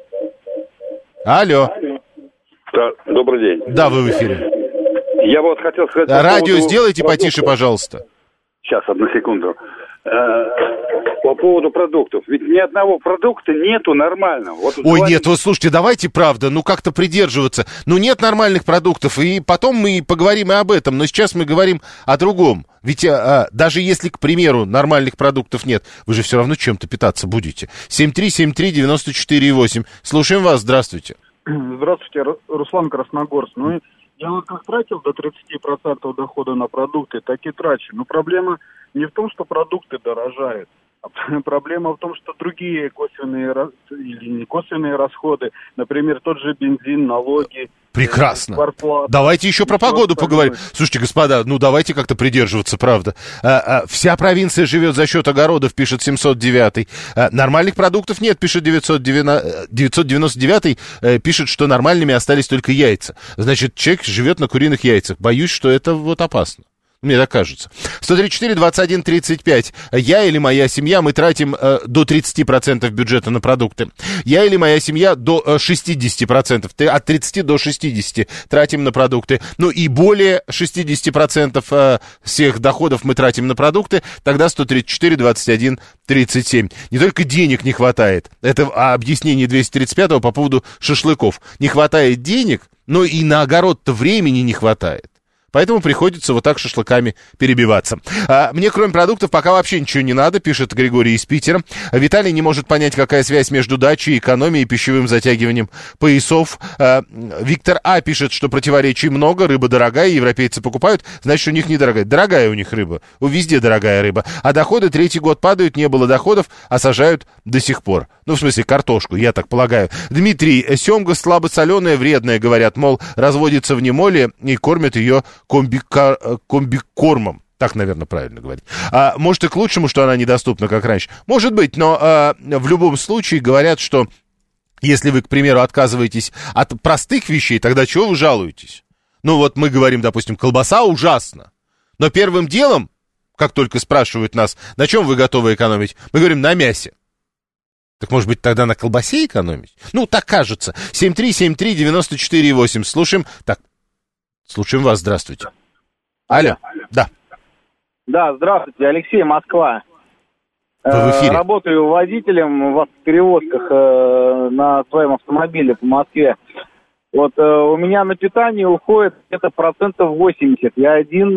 Алло. Да, добрый день. Да, вы в эфире. Я вот хотел сказать... Радио по сделайте продуктов. Потише, пожалуйста. Сейчас, одну секунду. По поводу продуктов. Ведь ни одного продукта нету нормального. Вот Ой, два... нет, вот слушайте, давайте, правда, ну как-то придерживаться. Ну нет нормальных продуктов, и потом мы поговорим и об этом. Но сейчас мы говорим о другом. Ведь а, даже если, к примеру, нормальных продуктов нет, вы же все равно чем-то питаться будете. семь три семь три девяносто четыре восемь. Слушаем вас, здравствуйте. Здравствуйте, Руслан, Красногорск. Ну, я вот как тратил до тридцати процентов дохода на продукты, так и трачу. Но проблема не в том, что продукты дорожают, а проблема в том, что другие косвенные или не косвенные расходы, например, тот же бензин, налоги. Прекрасно. Зарплата. Давайте еще про погоду поговорим. Слушайте, господа, ну давайте как-то придерживаться, правда. А, а, вся провинция живет за счет огородов, пишет семьсот девятый. А, нормальных продуктов нет, пишет девятьсот девяносто девятый. А, пишет, что нормальными остались только яйца. Значит, человек живет на куриных яйцах. Боюсь, что это вот опасно. Мне так кажется. сто тридцать четыре двадцать один тридцать пять. Я или моя семья, мы тратим э, до тридцать процентов бюджета на продукты. Я или моя семья до э, шестьдесят процентов. От тридцати до шестидесяти тратим на продукты. Ну и более шестьдесят процентов э, всех доходов мы тратим на продукты. Тогда сто тридцать четыре двадцать один тридцать семь. Не только денег не хватает. Это объяснение двести тридцать пятого по поводу шашлыков. Не хватает денег, но и на огород-то времени не хватает. Поэтому приходится вот так шашлыками перебиваться. А, мне, кроме продуктов, пока вообще ничего не надо, пишет Григорий из Питера. Виталий не может понять, какая связь между дачей, экономией и пищевым затягиванием поясов. А, Виктор А. пишет, что противоречий много, рыба дорогая, европейцы покупают, значит, у них недорогая. Дорогая у них рыба, у везде дорогая рыба. А доходы третий год падают, не было доходов, а сажают до сих пор. Ну, в смысле, картошку, я так полагаю. Дмитрий, семга слабосоленая, вредная, говорят, мол, разводится в немоле и кормят ее комбика... комбикормом. Так, наверное, правильно говорить. А, может, и к лучшему, что она недоступна, как раньше. Может быть, но а, в любом случае говорят, что если вы, к примеру, отказываетесь от простых вещей, тогда чего вы жалуетесь? Ну, вот мы говорим, допустим, колбаса ужасно. Но первым делом, как только спрашивают нас, на чем вы готовы экономить, мы говорим, на мясе. Так, может быть, тогда на колбасе экономить? Ну, так кажется. семь три семь три девяносто четыре восемь. Слушаем. Так, слушаем вас. Здравствуйте. Алло. Да. Да, здравствуйте. Алексей, Москва. Вы в эфире. Работаю водителем в автоперевозках э, на своем автомобиле по Москве. Вот э, у меня на питание уходит где-то процентов восемьдесят. Я один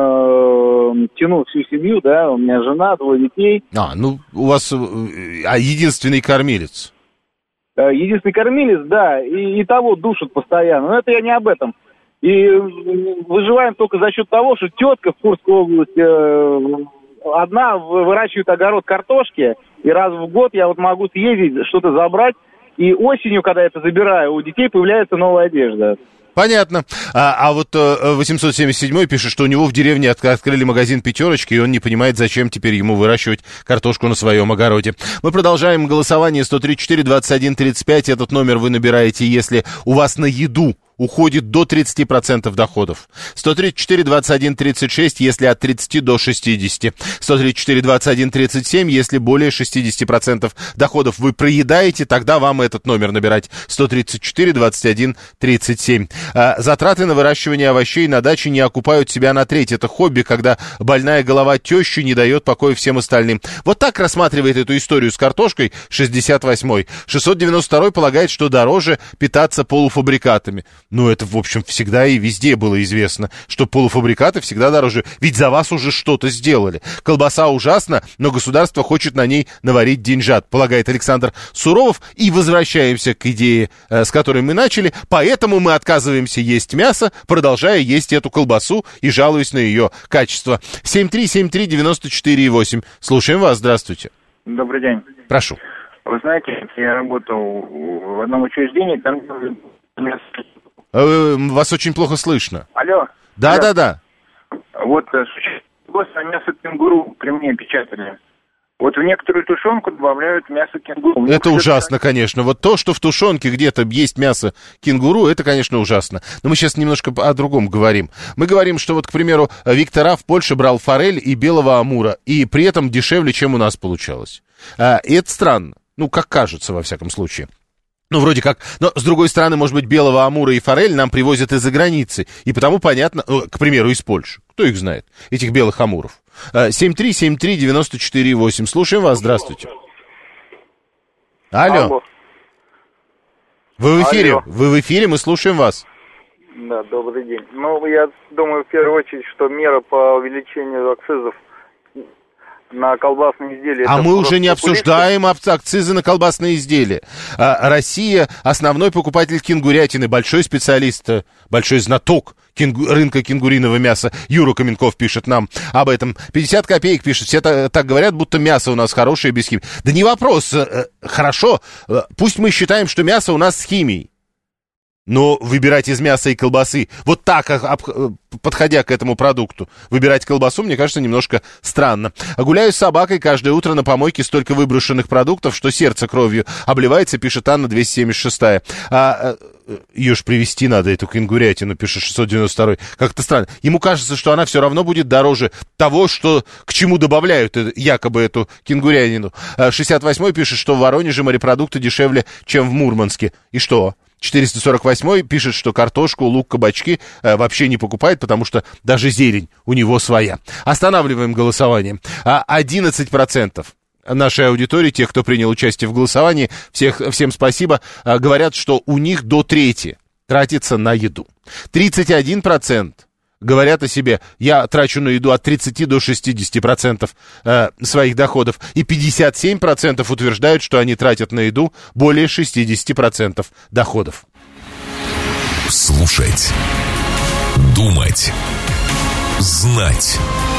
э, тяну всю семью, да, у меня жена, двое детей. А, ну, у вас а единственный кормилец. Э, единственный кормилец, да, и, и того душат постоянно. Но это я не об этом. И выживаем только за счет того, что тетка в Курской области э, одна выращивает огород картошки, и раз в год я вот могу съездить, что-то забрать. И осенью, когда я это забираю, у детей появляется новая одежда. Понятно. А, а вот восемьсот семьдесят седьмой пишет, что у него в деревне от- открыли магазин «Пятерочки», и он не понимает, зачем теперь ему выращивать картошку на своем огороде. Мы продолжаем голосование. Сто тридцать четыре двадцать один тридцать пять. Этот номер вы набираете, если у вас на еду уходит до тридцати процентов доходов. сто тридцать четыре двадцать один тридцать шесть, если от тридцати до шестидесяти. сто тридцать четыре двадцать один тридцать семь, если более шестидесяти процентов доходов вы проедаете, тогда вам этот номер набирать. сто тридцать четыре двадцать один тридцать семь. А, затраты на выращивание овощей на даче не окупают себя на треть. Это хобби, когда больная голова тещи не дает покоя всем остальным. Вот так рассматривает эту историю с картошкой шестьдесят восьмой. шестьсот девяносто второй полагает, что дороже питаться полуфабрикатами. Ну, это, в общем, всегда и везде было известно, что полуфабрикаты всегда дороже. Ведь за вас уже что-то сделали. Колбаса ужасна, но государство хочет на ней наварить деньжат, полагает Александр Суровов. И возвращаемся к идее, с которой мы начали. Поэтому мы отказываемся есть мясо, продолжая есть эту колбасу и жалуясь на ее качество. семь три семь три девяносто четыре восемь. Слушаем вас. Здравствуйте. Добрый день. Прошу. Вы знаете, я работал в одном учреждении, там... Вас очень плохо слышно. Алло. Да, Алло. да, да. Вот год мясо кенгуру при мне печатали. Вот в некоторую тушенку добавляют мясо кенгуру. Это ужасно, конечно. Вот то, что в тушенке где-то есть мясо кенгуру, это, конечно, ужасно. Но мы сейчас немножко о другом говорим. Мы говорим, что вот, к примеру, Виктор А. в Польше брал форель и белого амура, и при этом дешевле, чем у нас получалось. А, и это странно. Ну, как кажется, во всяком случае. Ну, вроде как. Но, с другой стороны, может быть, белого амура и форель нам привозят из-за границы. И потому понятно, ну, к примеру, из Польши. Кто их знает, этих белых амуров? семь три семь три девяносто четыре восемь. Слушаем вас. Здравствуйте. Алло. Алло. Вы в эфире. Алло. Вы в эфире, мы слушаем вас. Да, добрый день. Ну, я думаю, в первую очередь, что мера по увеличению акцизов на колбасные изделия. А мы уже не популистская. обсуждаем акцизы на колбасные изделия. А, Россия основной покупатель кенгурятины, большой специалист, большой знаток кенгу, рынка кенгуриного мяса. Юра Каменков пишет нам об этом. пятьдесят копеек пишет. Все так, так говорят, будто мясо у нас хорошее без химии. Да не вопрос. Хорошо. Пусть мы считаем, что мясо у нас с химией. Но выбирать из мяса и колбасы, вот так, подходя к этому продукту, выбирать колбасу, мне кажется, немножко странно. Гуляю с собакой каждое утро на помойке, столько выброшенных продуктов, что сердце кровью обливается, пишет Анна двести семьдесят шесть. А, ее ж привезти надо, эту кенгурятину, пишет шестьсот девяносто второй. Как-то странно. Ему кажется, что она все равно будет дороже того, что, к чему добавляют якобы эту кенгурятину. шестьдесят восьмой пишет, что в Воронеже морепродукты дешевле, чем в Мурманске. И что? четыреста сорок восьмой пишет, что картошку, лук, кабачки э, вообще не покупает, потому что даже зелень у него своя. Останавливаем голосование. А одиннадцать процентов нашей аудитории, тех, кто принял участие в голосовании, всех, всем спасибо, э, говорят, что у них до трети тратится на еду. тридцать один процент говорят о себе, я трачу на еду от тридцати до шестидесяти процентов э, своих доходов. И пятьдесят семь процентов утверждают, что они тратят на еду более шестидесяти процентов доходов. Слушать, думать, знать.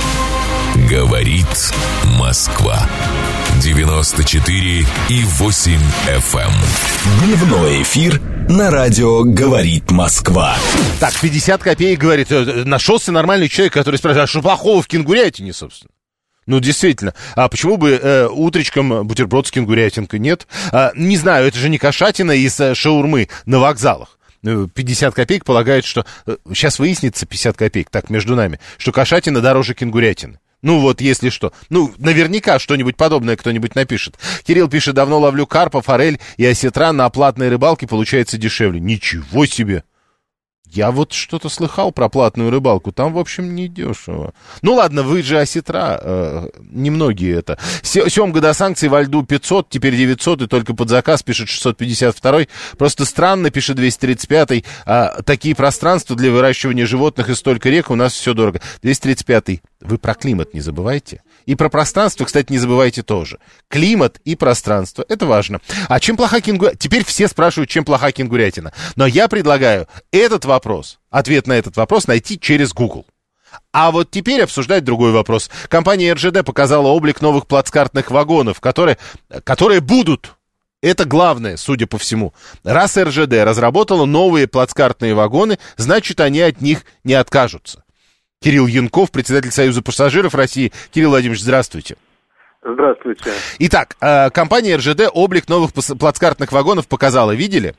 Говорит Москва. девяносто четыре и восемь эф эм. Дневной эфир на радио «Говорит Москва». Так, пятьдесят копеек, говорит, нашелся нормальный человек, который спрашивает, а что плохого в кенгурятине, собственно? Ну, действительно. А почему бы э, утречком бутерброд с кенгурятинкой? Нет. А, не знаю, это же не кошатина из э, шаурмы на вокзалах. пятьдесят копеек полагает, что... Э, сейчас выяснится пятьдесят копеек, так, между нами, что кошатина дороже кенгурятины. Ну вот, если что. Ну, наверняка что-нибудь подобное кто-нибудь напишет. Кирилл пишет, давно ловлю карпа, форель и осетран на платной рыбалке, получается дешевле. Ничего себе! Я вот что-то слыхал про платную рыбалку. Там, в общем, не дешево. Ну ладно, вы же осетра. Э, немногие это. Семга до санкций во льду пятьсот, теперь девятьсот, и только под заказ, пишет шестьсот пятьдесят второй. Просто странно, пишет двести тридцать пятый. А, такие пространства для выращивания животных и столько рек, у нас все дорого. двести тридцать пятый. Вы про климат не забывайте. И про пространство, кстати, не забывайте тоже. Климат и пространство. Это важно. А чем плоха кенгурятина? Теперь все спрашивают, чем плоха кенгурятина. Но я предлагаю этот вопрос, ответ на этот вопрос найти через Google. А вот теперь обсуждать другой вопрос. Компания эр жэ дэ показала облик новых плацкартных вагонов, которые, которые будут. Это главное, судя по всему. Раз эр жэ дэ разработала новые плацкартные вагоны, значит, они от них не откажутся. Кирилл Янков, председатель Союза пассажиров России. Кирилл Владимирович, здравствуйте. Здравствуйте. Итак, компания эр жэ дэ облик новых плацкартных вагонов показала. Видели?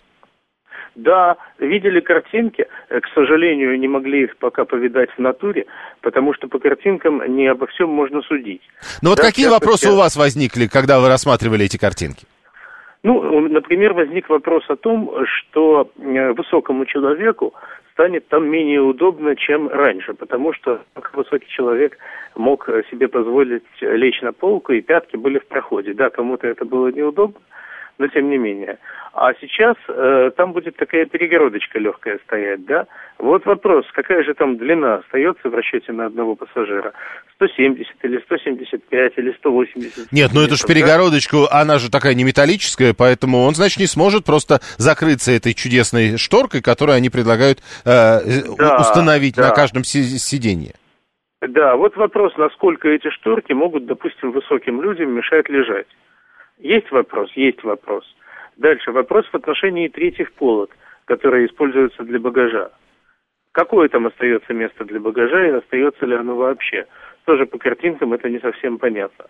Да, видели картинки. К сожалению, не могли их пока повидать в натуре, потому что по картинкам не обо всем можно судить. Ну вот да, какие вопросы у вас возникли, когда вы рассматривали эти картинки? Ну, например, возник вопрос о том, что высокому человеку станет там менее удобно, чем раньше, потому что высокий человек мог себе позволить лечь на полку, и пятки были в проходе. Да, кому-то это было неудобно, но тем не менее. А сейчас э, там будет такая перегородочка легкая стоять, да? Вот вопрос, какая же там длина остается в расчете на одного пассажира? сто семьдесят или сто семьдесят пять или сто восемьдесят? Нет, ну это же перегородочка, да? Она же такая не металлическая, поэтому он, значит, не сможет просто закрыться этой чудесной шторкой, которую они предлагают э, да, установить да. на каждом си- сиденье. Да, вот вопрос, насколько эти шторки могут, допустим, высоким людям мешать лежать. Есть вопрос? Есть вопрос. Дальше вопрос в отношении третьих полок, которые используются для багажа. Какое там остается место для багажа и остается ли оно вообще? Тоже по картинкам это не совсем понятно.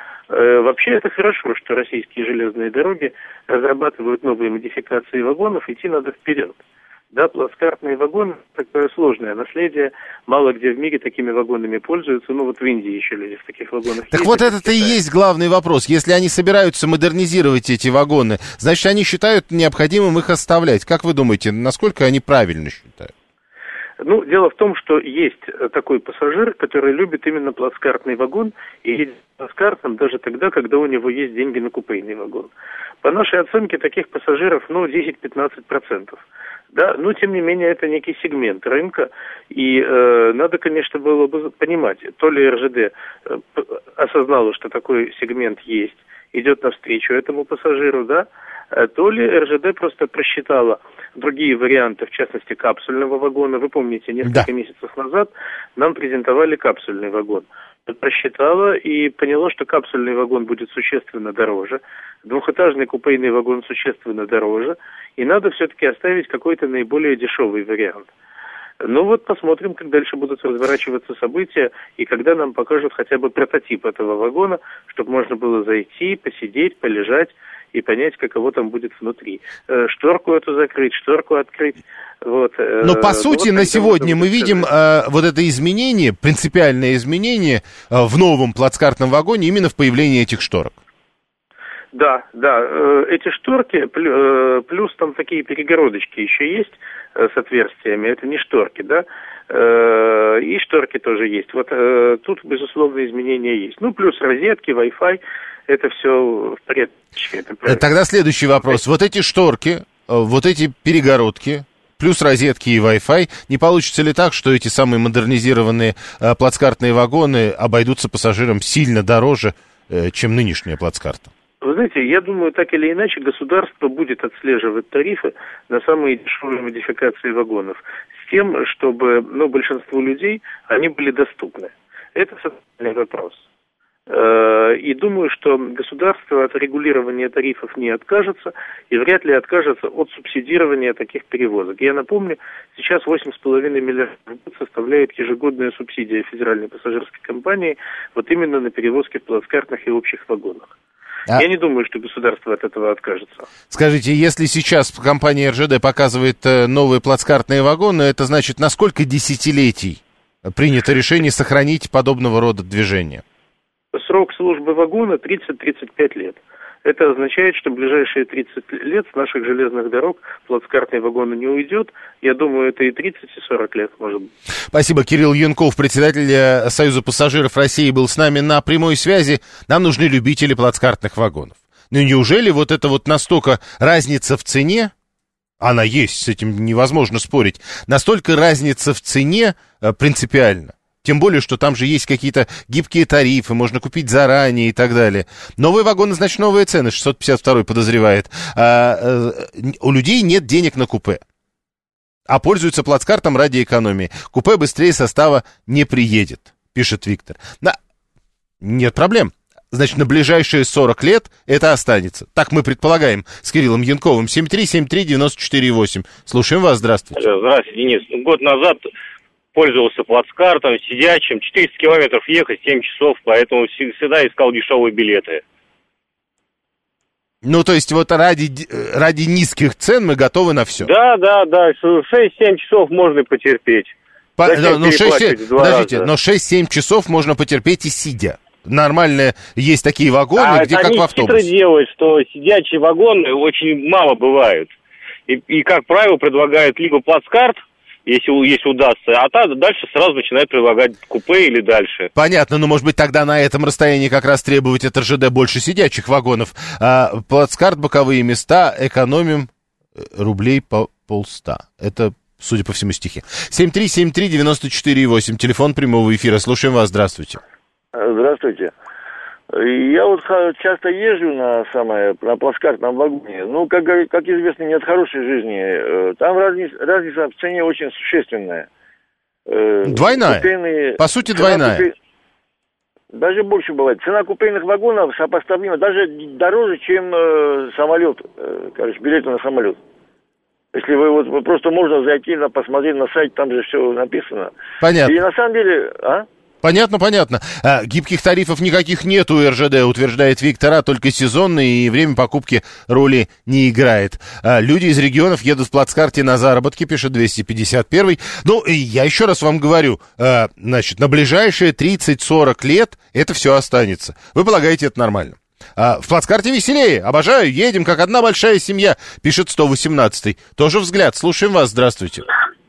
Э, вообще это хорошо, что российские железные дороги разрабатывают новые модификации вагонов, идти надо вперед. Да, плацкартные вагоны – такое сложное наследие. Мало где в мире такими вагонами пользуются. Ну, вот в Индии еще люди в таких вагонах Так ездят, вот это-то и есть главный вопрос. Если они собираются модернизировать эти вагоны, значит, они считают необходимым их оставлять. Как вы думаете, насколько они правильно считают? Ну, дело в том, что есть такой пассажир, который любит именно плацкартный вагон и едет плацкартом даже тогда, когда у него есть деньги на купейный вагон. По нашей оценке таких пассажиров, ну, десять-пятнадцать процентов. Да, но тем не менее это некий сегмент рынка, и э, надо, конечно, было бы понимать, то ли эр жэ дэ э, осознало, что такой сегмент есть, идет навстречу этому пассажиру, да, то ли эр жэ дэ просто просчитала другие варианты, в частности капсульного вагона. Вы помните, несколько да. месяцев назад нам презентовали капсульный вагон. Просчитала и поняла, что капсульный вагон будет существенно дороже, двухэтажный купейный вагон существенно дороже, и надо все-таки оставить какой-то наиболее дешевый вариант. Ну вот посмотрим, как дальше будут разворачиваться события, и когда нам покажут хотя бы прототип этого вагона, чтобы можно было зайти, посидеть, полежать и понять, каково там будет внутри. Шторку эту закрыть, шторку открыть. Вот. Но по сути вот на сегодня мы видим э, вот это изменение, принципиальное изменение э, в новом плацкартном вагоне именно в появлении этих шторок. Да, да, эти шторки, плюс там такие перегородочки еще есть с отверстиями, это не шторки, да, и шторки тоже есть. Вот тут, безусловно, изменения есть. Ну, плюс розетки, Wi-Fi, это все в порядке. Тогда следующий вопрос. Вот эти шторки, вот эти перегородки, плюс розетки и Wi-Fi, не получится ли так, что эти самые модернизированные плацкартные вагоны обойдутся пассажирам сильно дороже, чем нынешняя плацкарта? Вы знаете, я думаю, так или иначе государство будет отслеживать тарифы на самые дешевые модификации вагонов с тем, чтобы, ну, большинству людей они были доступны. Это социальный вопрос. И думаю, что государство от регулирования тарифов не откажется и вряд ли откажется от субсидирования таких перевозок. Я напомню, сейчас восемь с половиной миллиардов составляет ежегодная субсидия федеральной пассажирской компании вот именно на перевозки в плацкартных и общих вагонах. А... Я не думаю, что государство от этого откажется. Скажите, если сейчас компания эр жэ дэ показывает новые плацкартные вагоны, это значит, на сколько десятилетий принято решение сохранить подобного рода движения? Срок службы вагона тридцать-тридцать пять лет. Это означает, что в ближайшие тридцать лет с наших железных дорог плацкартный вагон не уйдет. Я думаю, это и тридцать, и сорок лет, может быть. Спасибо. Кирилл Юнков, председатель Союза пассажиров России, был с нами на прямой связи. Нам нужны любители плацкартных вагонов. Ну, неужели вот это вот настолько разница в цене, она есть, с этим невозможно спорить, настолько разница в цене принципиально? Тем более, что там же есть какие-то гибкие тарифы, можно купить заранее и так далее. Новые вагоны, значит, новые цены, шестьсот пятьдесят второй подозревает. А, а, у людей нет денег на купе, а пользуются плацкартом ради экономии. Купе быстрее состава не приедет, пишет Виктор. На... Нет проблем. Значит, на ближайшие сорок лет это останется. Так мы предполагаем с Кириллом Янковым. семь три семь три девять четыре восемь. Слушаем вас, здравствуйте. Здравствуйте, Денис. Год назад пользовался плацкартом, сидячим, четыреста километров ехать, семь часов, поэтому всегда искал дешевые билеты. Ну, то есть вот ради, ради низких цен мы готовы на все? Да, да, да, шесть-семь часов можно потерпеть. По, ну, шесть, подождите, раза. Но шесть-семь часов можно потерпеть и сидя. Нормально, есть такие вагоны, а где как в автобусе. Они хитро делают, что сидячие вагоны очень мало бывают. И, и как правило, предлагают либо плацкарт, если, если удастся, а та, дальше сразу начинает предлагать купе или дальше. Понятно, но может быть тогда на этом расстоянии как раз требовать от эр жэ дэ больше сидячих вагонов. А, плацкарт, боковые места, экономим рублей по полста. Это, судя по всему, стихи. семь три семь три девять четыре восемь, телефон прямого эфира. Слушаем вас, здравствуйте. Здравствуйте. Я вот часто езжу на самое, на плацкартном вагоне. Ну, как, как известно, нет хорошей жизни. Там разница, разница в цене очень существенная. Двойная? Купейные, По сути, двойная. Купе... Даже больше бывает. Цена купейных вагонов сопоставима, даже дороже, чем э, самолет, э, короче, билеты на самолет. Если вы вот вы просто можно зайти, на, посмотреть на сайт, там же все написано. Понятно. И на самом деле, а? Понятно, понятно. А, гибких тарифов никаких нет у эр жэ дэ, утверждает Виктор, а только сезонные, и время покупки роли не играет. А, люди из регионов едут в плацкарте на заработки, пишет двести пятьдесят первый. Ну, и я еще раз вам говорю, а, значит, на ближайшие тридцать-сорок лет это все останется. Вы полагаете, это нормально? А, в плацкарте веселее, обожаю, едем как одна большая семья, пишет сто восемнадцатый. Тоже взгляд, слушаем вас, здравствуйте.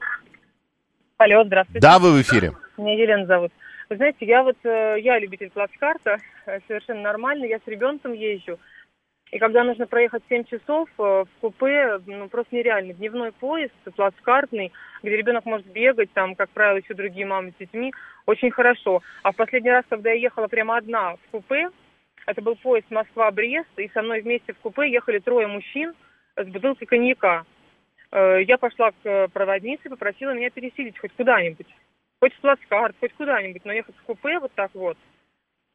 Алло, здравствуйте. Да, вы в эфире. Меня Елена зовут. Вы знаете, я вот, я любитель плацкарта, совершенно нормально, я с ребенком езжу. И когда нужно проехать семь часов в купе, ну, просто нереально. Дневной поезд, плацкартный, где ребенок может бегать, там, как правило, еще другие мамы с детьми, очень хорошо. А в последний раз, когда я ехала прямо одна в купе, это был поезд Москва-Брест, и со мной вместе в купе ехали трое мужчин с бутылкой коньяка. Я пошла к проводнице и попросила меня переселить хоть куда-нибудь. Хоть в плацкарт, хоть куда-нибудь, но ехать в купе вот так вот.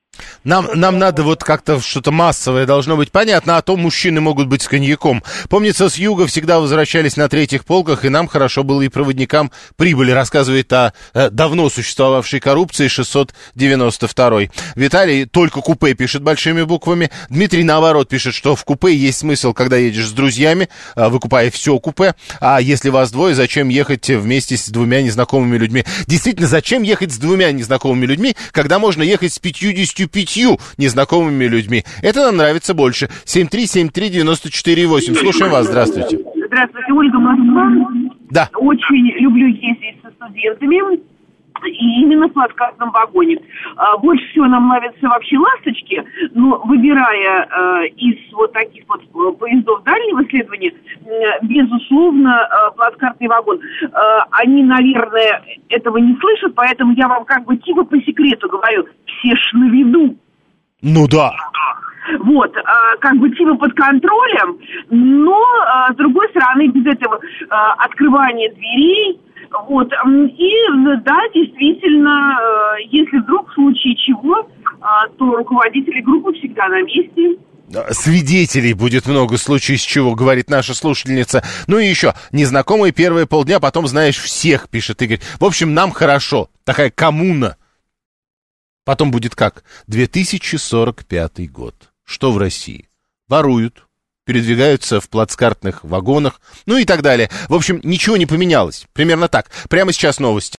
Нам, нам надо вот как-то что-то массовое должно быть. Понятно, а то мужчины могут быть с коньяком. Помнится, с юга всегда возвращались на третьих полках, и нам хорошо было и проводникам прибыли, рассказывает о э, давно существовавшей коррупции шестьсот девяносто второй. Виталий только купе пишет большими буквами. Дмитрий, наоборот, пишет, что в купе есть смысл, когда едешь с друзьями, э, выкупая все купе. А если вас двое, зачем ехать вместе с двумя незнакомыми людьми? Действительно, зачем ехать с двумя незнакомыми людьми, когда можно ехать с пятьюдесятью пятью незнакомыми людьми? Это нам нравится больше. семь три семь три девять четыре восемь. Слушаем вас. Здравствуйте. Здравствуйте, Ольга, Москва. Да. Очень люблю ездить со студентами. И именно в плацкартном вагоне. Больше всего нам нравятся вообще «Ласточки», но выбирая э, из вот таких вот поездов дальнего следования, э, безусловно, э, плацкартный вагон. Э, они, наверное, этого не слышат, поэтому я вам как бы типа по секрету говорю, все ж на виду. Ну да. Вот, э, как бы типа под контролем, но, э, с другой стороны, без этого э, открывания дверей. Вот, и да, действительно, если вдруг в случае чего, то руководители группы всегда на месте. Свидетелей будет много, в случае с чего, говорит наша слушательница. Ну и еще, незнакомые первые полдня, потом знаешь всех, пишет Игорь. В общем, нам хорошо, такая коммуна. Потом будет как? две тысячи сорок пятый год. Что в России? Воруют, передвигаются в плацкартных вагонах, ну и так далее. В общем, ничего не поменялось. Примерно так. Прямо сейчас новости.